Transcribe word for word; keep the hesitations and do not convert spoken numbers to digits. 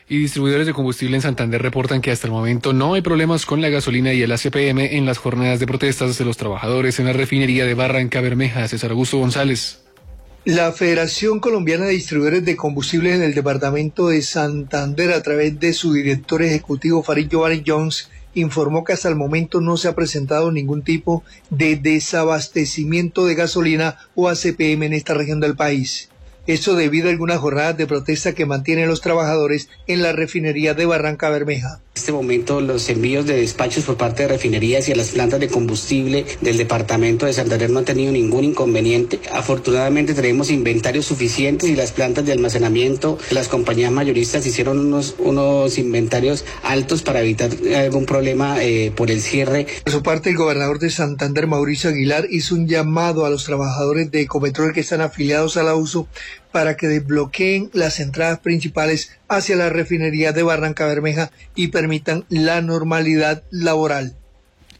Y distribuidores de combustible en Santander reportan que hasta el momento no hay problemas con la gasolina y el A C P M en las jornadas de protestas de los trabajadores en la refinería de Barranca Bermeja. César Augusto González. La Federación Colombiana de Distribuidores de Combustibles en el departamento de Santander, a través de su director ejecutivo Farid Giovanni Jones, informó que hasta el momento no se ha presentado ningún tipo de desabastecimiento de gasolina o A C P M en esta región del país. Esto debido a algunas jornadas de protesta que mantienen los trabajadores en la refinería de Barranca Bermeja. En este momento los envíos de despachos por parte de refinerías y a las plantas de combustible del departamento de Santander no han tenido ningún inconveniente. Afortunadamente tenemos inventarios suficientes y las plantas de almacenamiento, las compañías mayoristas hicieron unos, unos inventarios altos para evitar algún problema eh, por el cierre. Por su parte, el gobernador de Santander, Mauricio Aguilar, hizo un llamado a los trabajadores de Ecopetrol que están afiliados a la U S O para que desbloqueen las entradas principales hacia la refinería de Barranca Bermeja y permitan la normalidad laboral.